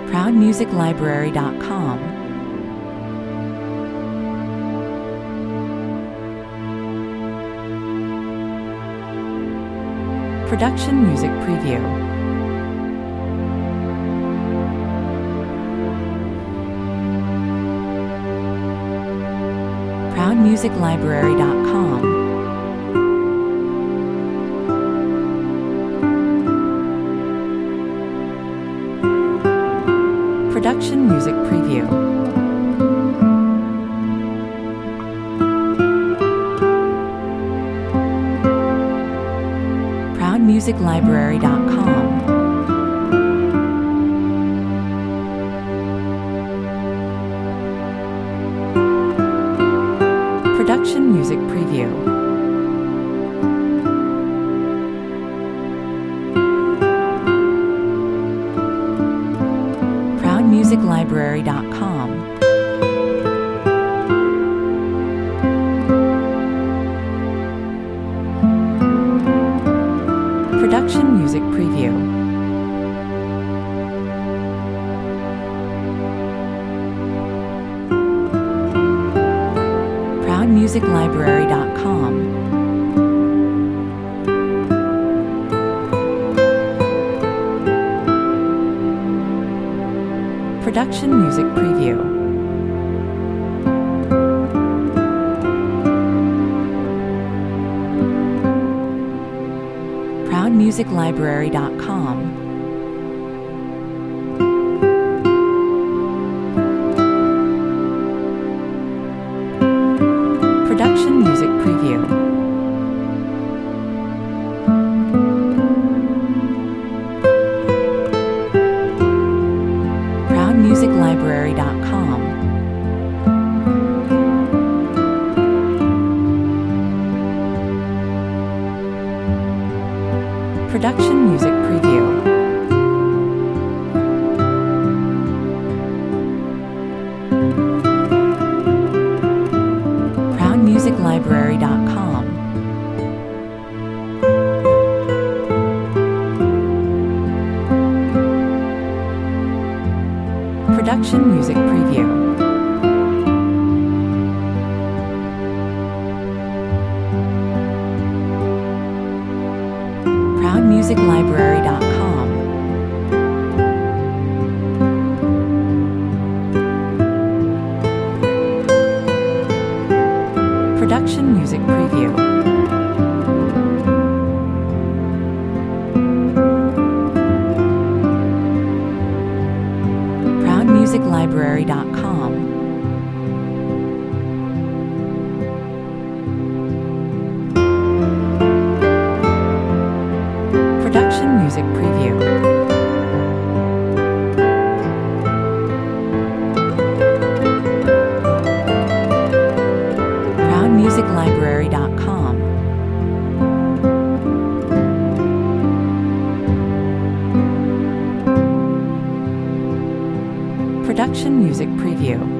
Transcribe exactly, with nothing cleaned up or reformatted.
proud music library dot com. Production Music Preview. proud music library dot com. Production Music Preview. proud music library dot com. Production Music Preview. proud music library dot com. Production Music Preview. proud music library dot com. Production Music Preview. proud music library dot com. Production Music Preview. proud music library dot com. Production Music Preview. proud music library dot com. Production Music Preview. proud music library dot com. Production Music Preview. proud music library dot com. Production Music Preview. proud music library dot com. Production Music Preview.